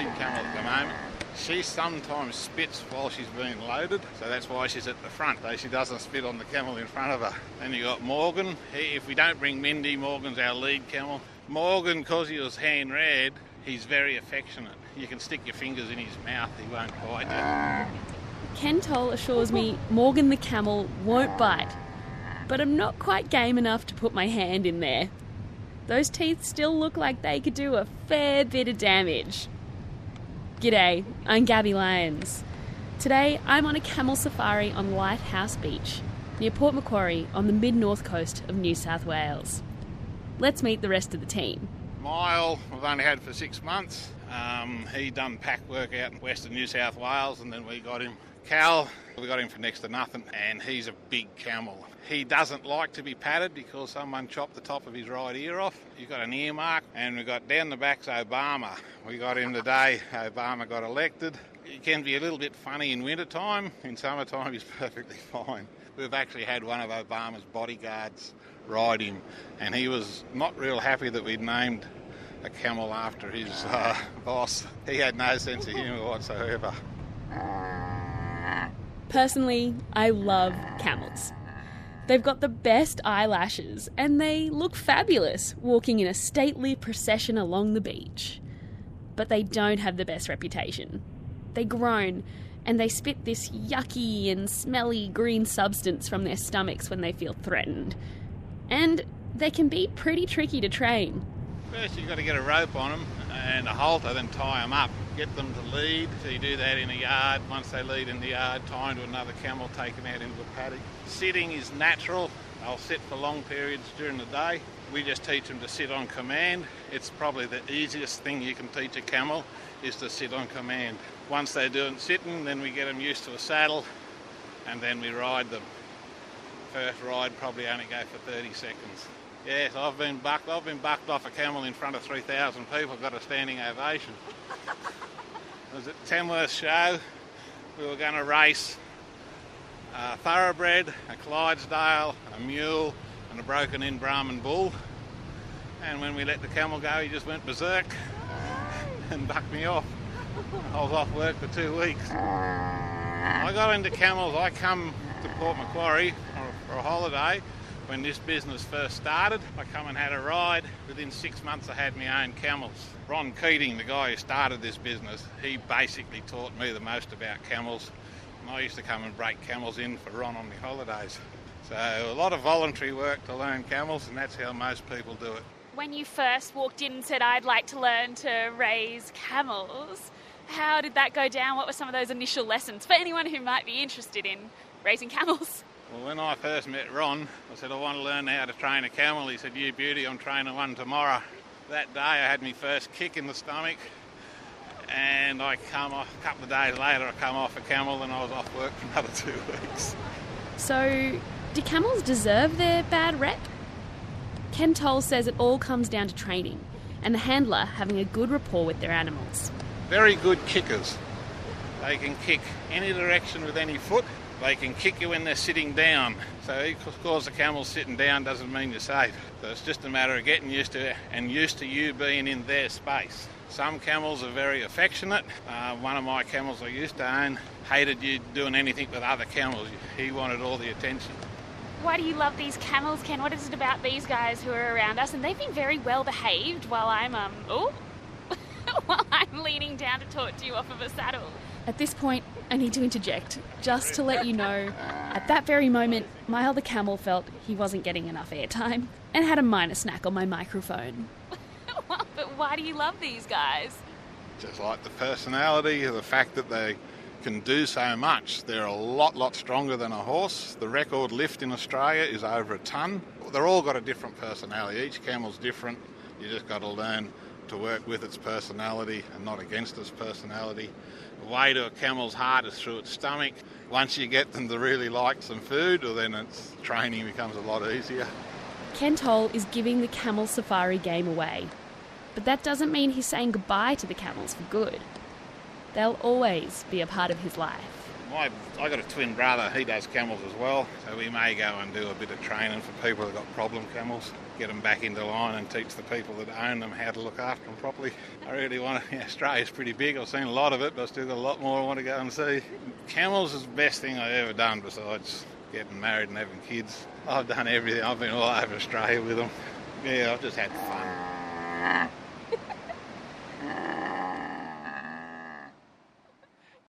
lead camel at the moment. She sometimes spits while she's being loaded, so that's why she's at the front, though she doesn't spit on the camel in front of her. Then you got Morgan. If we don't bring Mindy, Morgan's our lead camel. Morgan, because he was hand-reared, he's very affectionate. You can stick your fingers in his mouth, he won't bite you. Ken Toll assures me Morgan the camel won't bite, but I'm not quite game enough to put my hand in there. Those teeth still look like they could do a fair bit of damage. G'day, I'm Gabby Lyons. Today I'm on a camel safari on Lighthouse Beach, near Port Macquarie on the mid-north coast of New South Wales. Let's meet the rest of the team. Mile we've only had for 6 months. He done pack work out in western New South Wales, and then we got him. Cal, we got him for next to nothing, and he's a big camel. He doesn't like to be patted because someone chopped the top of his right ear off. He's got an earmark, and we got down the back's Obama. We got him today. Obama got elected. He can be a little bit funny in winter time. In summertime, he's perfectly fine. We've actually had one of Obama's bodyguards ride him, and he was not real happy that we'd named a camel after his boss. He had no sense of humour whatsoever. Personally, I love camels. They've got the best eyelashes and they look fabulous walking in a stately procession along the beach. But they don't have the best reputation. They groan and they spit this yucky and smelly green substance from their stomachs when they feel threatened. And they can be pretty tricky to train. First you've got to get a rope on them and a halter, then tie them up. Get them to lead. So you do that in a yard. Once they lead in the yard, tie them to another camel, take them out into the paddock. Sitting is natural. They'll sit for long periods during the day. We just teach them to sit on command. It's probably the easiest thing you can teach a camel is to sit on command. Once they're doing sitting, then we get them used to a saddle and then we ride them. First ride probably only go for 30 seconds. Yes, I've been bucked off a camel in front of 3,000 people, got a standing ovation. It was at Tamworth Show. We were going to race a thoroughbred, a Clydesdale, a mule and a broken-in Brahman bull. And when we let the camel go, he just went berserk and bucked me off. I was off work for 2 weeks. I got into camels. I come to Port Macquarie for a holiday. When this business first started, I come and had a ride. Within 6 months I had my own camels. Ron Keating, the guy who started this business, he basically taught me the most about camels. And I used to come and break camels in for Ron on my holidays. So a lot of voluntary work to learn camels, and that's how most people do it. When you first walked in and said, I'd like to learn to raise camels, how did that go down? What were some of those initial lessons for anyone who might be interested in raising camels? Well, when I first met Ron, I said, I want to learn how to train a camel. He said, you beauty, I'm training one tomorrow. That day I had my first kick in the stomach, and I come off, a couple of days later, I come off a camel and I was off work for another 2 weeks. So, do camels deserve their bad rep? Ken Toll says it all comes down to training and the handler having a good rapport with their animals. Very good kickers. They can kick any direction with any foot. They can kick you when they're sitting down. So because the camel's sitting down doesn't mean you're safe. So it's just a matter of getting used to it and used to you being in their space. Some camels are very affectionate. One of my camels I used to own hated you doing anything with other camels. He wanted all the attention. Why do you love these camels, Ken? What is it about these guys who are around us? And they've been very well behaved while I'm while I'm leaning down to talk to you off of a saddle. At this point, I need to interject, just to let you know, at that very moment, my other camel felt he wasn't getting enough airtime and had a minor snack on my microphone. Well, but why do you love these guys? Just like the personality, the fact that they can do so much. They're a lot stronger than a horse. The record lift in Australia is over a tonne. They're all got a different personality. Each camel's different. You just got to learn to work with its personality and not against its personality. The way to a camel's heart is through its stomach. Once you get them to really like some food, well, then its training becomes a lot easier. Ken Toll is giving the camel safari game away. But that doesn't mean he's saying goodbye to the camels for good. They'll always be a part of his life. I got a twin brother, he does camels as well, so we may go and do a bit of training for people who've got problem camels, get them back into line and teach the people that own them how to look after them properly. I really want to, Australia's pretty big, I've seen a lot of it, but I've still got a lot more I want to go and see. Camels is the best thing I've ever done besides getting married and having kids. I've done everything, I've been all over Australia with them. Yeah, I've just had fun.